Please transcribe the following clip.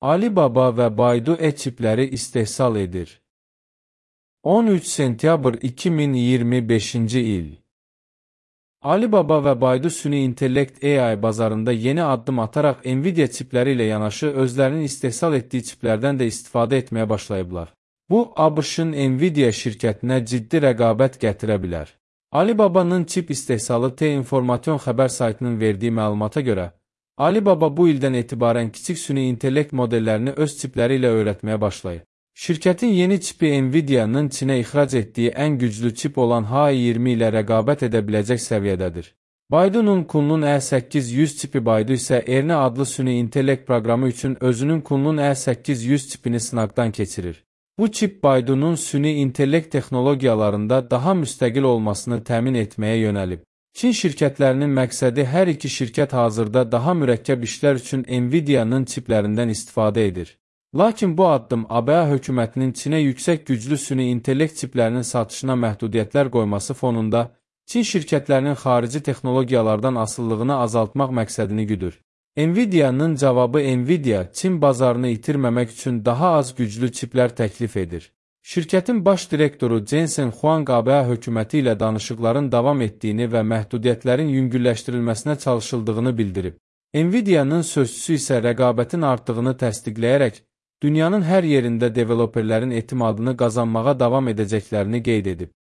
Alibaba və Baidu e-çipləri istehsal edir. 13 sentyabr 2025-ci il. Alibaba və Baidu süni intellekt AI bazarında yeni addım ataraq Nvidia çipləri ilə yanaşı özlərinin istehsal etdiyi çiplərdən də istifadə etməyə başlayıblar. Bu, ABŞ-ın Nvidia şirkətinə ciddi rəqabət gətirə bilər. Alibaba'nın çip istehsalı T-İnformasyon xəbər saytının verdiyi məlumata görə, Alibaba bu ildən etibarən kiçik süni intellekt modellərini öz çipləri ilə öyrətməyə başlayıb. Şirkətin yeni çipi Nvidia'nın Çinə ixrac etdiyi ən güclü çip olan H20 ilə rəqabət edə biləcək səviyyədədir. Baidu'nun Kunlun E800 çipi Baidu isə Ernie adlı süni intellekt proqramı üçün özünün Kunlun E800 çipini sınaqdan keçirir. Bu çip Baidu'nun süni intellekt texnologiyalarında daha müstəqil olmasını təmin etməyə yönəlib. Çin şirkətlərinin məqsədi hər iki şirkət hazırda daha mürəkkəb işlər üçün Nvidia'nın çiplərindən istifadə edir. Lakin bu addım ABŞ hökumətinin Çinə yüksək güclü süni intellekt çiplərinin satışına məhdudiyyətlər qoyması fonunda Çin şirkətlərinin xarici texnologiyalardan asıllığını azaltmaq məqsədini güdür. Nvidia'nın cavabı Nvidia, Çin bazarını itirməmək üçün daha az güclü çiplər təklif edir. Şirkətin baş direktoru Jensen Huang ABŞ hökuməti ilə danışıqların davam etdiyini və məhdudiyyətlərin yüngülləşdirilməsinə çalışıldığını bildirib. Nvidia'nın sözçüsü isə rəqabətin artdığını təsdiqləyərək, dünyanın hər yerində developerlərin etimadını qazanmağa davam edəcəklərini qeyd edib.